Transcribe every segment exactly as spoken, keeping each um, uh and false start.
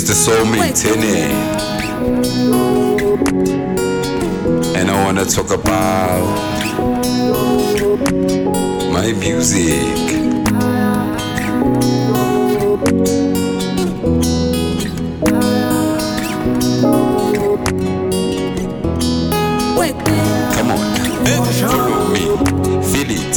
the soulmate in it. And I wanna talk about my music. Come on, follow me, feel it.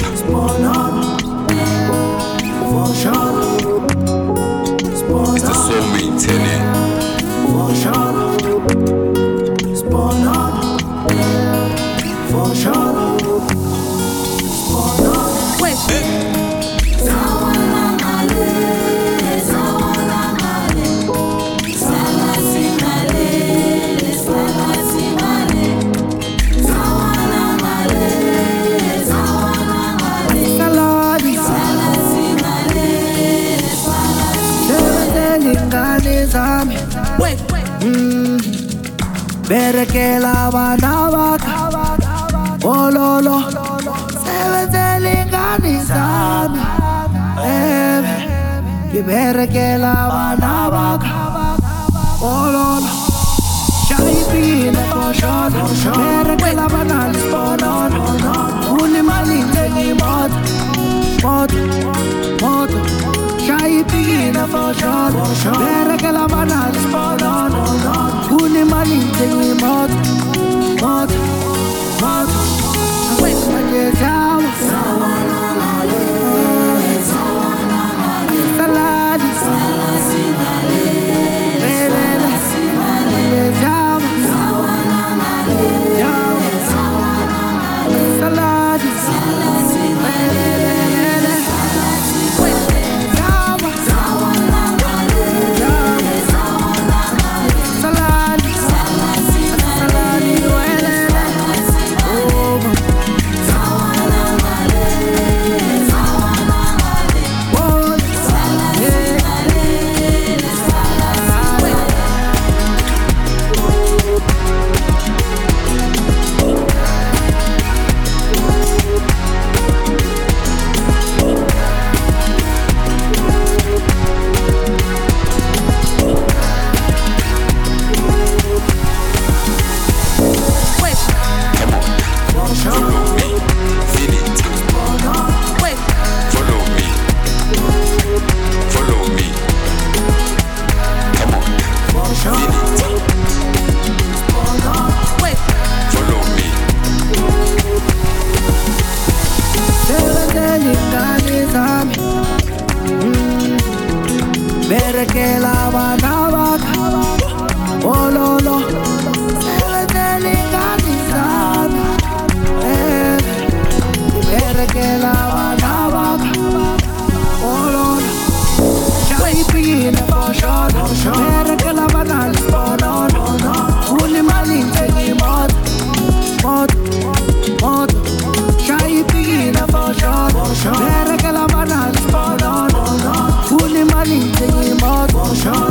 It's the soulmate in it. For sure, spawn on, for sure, spawn on. Wait. Sawala male, sawala male, sala simale, sala simale, sawala male, sawala male, saladi, sala simale, sala simale. Lingani zami. Mm. Berekela bana baka ololo sebenzela ingane zami eh berekela bana baka ololo shayipina koshona berekela bana sponono unimali ngi mod mod mod shayipina koshona berekela bana sponono Uni mali tengi mod, mod, mod. Aje sawa, sawana male, sawana male. Saladi, salasi male, salasi male. Aje sawa, sawana male, sawana male. Saladi, salasi male, salasi male. Sawa, sawana male, sawana male. Saladi. Berekela bana baka ololo sebenzela ingane zami eh berekela bana baka ololo shayipina koshona berekela bana sponono unimali ngi mod mod mod shayipina koshona berekela bana sponono Uni mali tengi mod,